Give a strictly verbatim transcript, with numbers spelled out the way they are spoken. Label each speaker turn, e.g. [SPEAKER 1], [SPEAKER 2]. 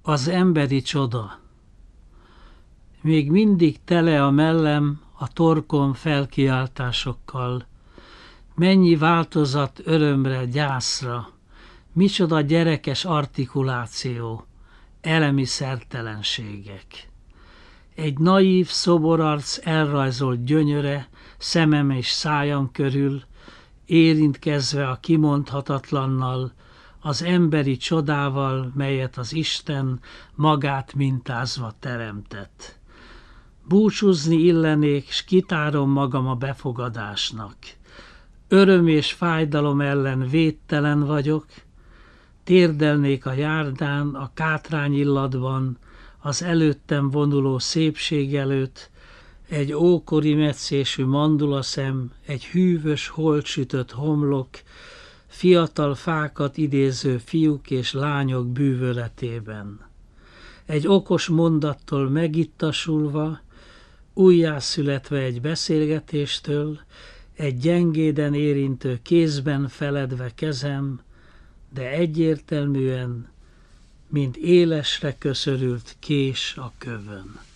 [SPEAKER 1] Az emberi csoda. Még mindig tele a mellem a torkom felkiáltásokkal. Mennyi változat örömre, gyászra, micsoda gyerekes artikuláció, elemi szertelenségek. Egy naív szoborarc elrajzolt gyönyöre szemem és szájam körül, érintkezve a kimondhatatlannal, az emberi csodával, melyet az Isten magát mintázva teremtett. Búcsúzni illenék, s kitárom magam a befogadásnak. Öröm és fájdalom ellen védtelen vagyok, térdelnék a járdán, a kátrányillatban, az előttem vonuló szépség előtt, egy ókori metszésű mandulaszem, egy hűvös, holtsütött homlok, fiatal fákat idéző fiúk és lányok bűvöletében. Egy okos mondattól megittasulva, újjászületve egy beszélgetéstől, egy gyengéden érintő kézben feledve kezem, de egyértelműen, mint élesre köszörült kés a kövön.